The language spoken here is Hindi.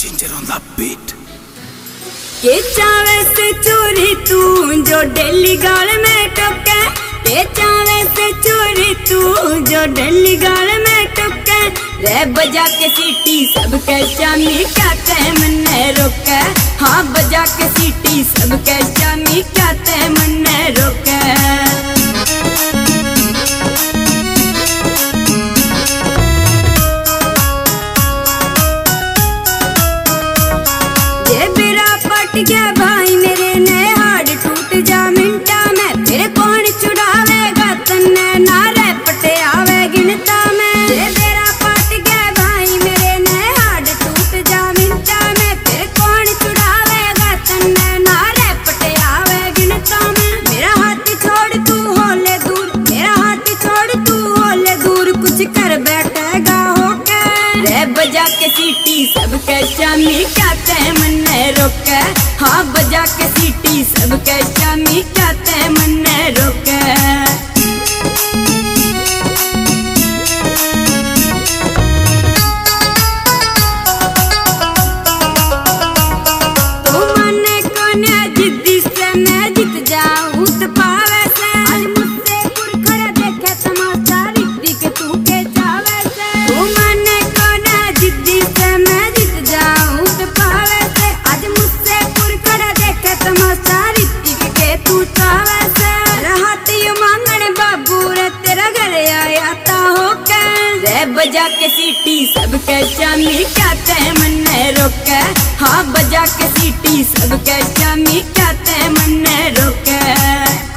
Ginger on the beat. के चावे से चोरी तू जो डेली गाल में टपके, के चावे से चोरी तू जो डेली गाल में टपके, रे बजा के सीटी सबके शामी क्या ते मन रोके, हाँ बजा के सीटी सबके शामी क्या ते मन रोके। क्या भाई मेरे ने हार्ड टूट जा मिंटा में, फिर कौन छुड़ावेगा तन्ने नारे पटे आवे गिनता में। तेरा पट गया भाई मेरे ने हार्ड टूट जा मिंटा में, फिर कौन छुड़ावेगा तन्ने नारे पटे आवे गिनता में। मेरा हाथ छोड़ तू होले दूर, मेरा हाथ छोड़ तू होले दूर, कुछ कर बैठेगा होके, रे बजा के सीटी सबके शामी क्या ते मन रोके, हाँ बजा के सीटी सबके शामी क्या ते मन रोके। तू माने कोने जिद्दी से मैं जीत जाऊं तो पावे से, आज मुझसे कुरखड़ा देखे तमाशा रिक्ति के तू के चावे से। तू माने कोने जिद्दी से मैं जीत जाऊं तो पावे से, आज मुझसे कुरखड़ा देखे तमाशा रिक्ति के तू चावे से। रहती मांगण बाबू रे तेरा घर आया ता होके, रे बजा के सीटी सबके शामी क्या ते मन रोके, हाँ बजा के सीटी सबके शामी क्या ते मन रोके।